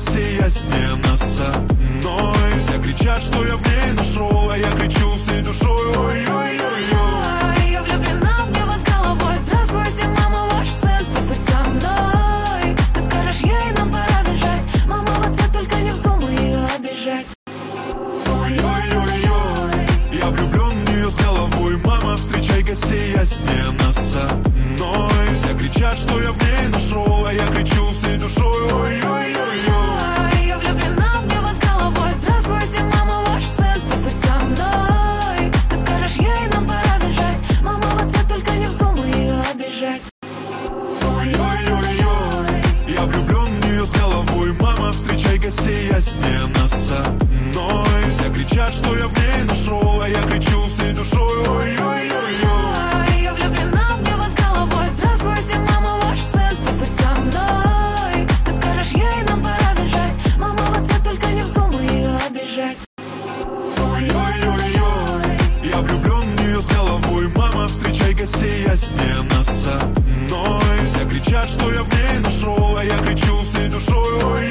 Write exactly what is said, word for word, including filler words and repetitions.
гостей, я с ней на одной. Все кричат, что я в ней нашел, а я кричу всей душой. Ой-ой-ой-ой. Я влюблена в него с головой. Здравствуйте, мама, ваш сын теперь со мной. Ты скажешь ей, нам пора бежать. Мама в ответ только не вздумай ее обижать. Ой-ой-ой-ой. Я влюблен в нее с головой. Мама, встречай гостей, я с ней на одной. Все кричат, что я в ней нашел, а я кричу всей душой. Ой-ой-ой-ой. Я влюблена в него с головой. Здравствуйте, мама, ваш сын теперь со мной. Ты скажешь ей, нам пора бежать. Мама в ответ только не вздумай ее обижать. Ой-ой-ой-ой. Я влюблен в нее с головой. Мама, встречай гостей, я с ней на одной. Все кричат, что я в ней нашел, а я кричу всей душой. Ой-ой-ой-ой. Я влюблена в него с головой. Здравствуйте, мама, ваш сын теперь со мной. Ты скажешь ей, нам пора бежать. Мама в ответ только не вздумай ее обижать. Ой-ой-ой-ой. Я влюблен в нее с головой. Мама, встречай гостей, я с ней на одной. Все кричат, что я в ней нашел, а я кричу всей душой.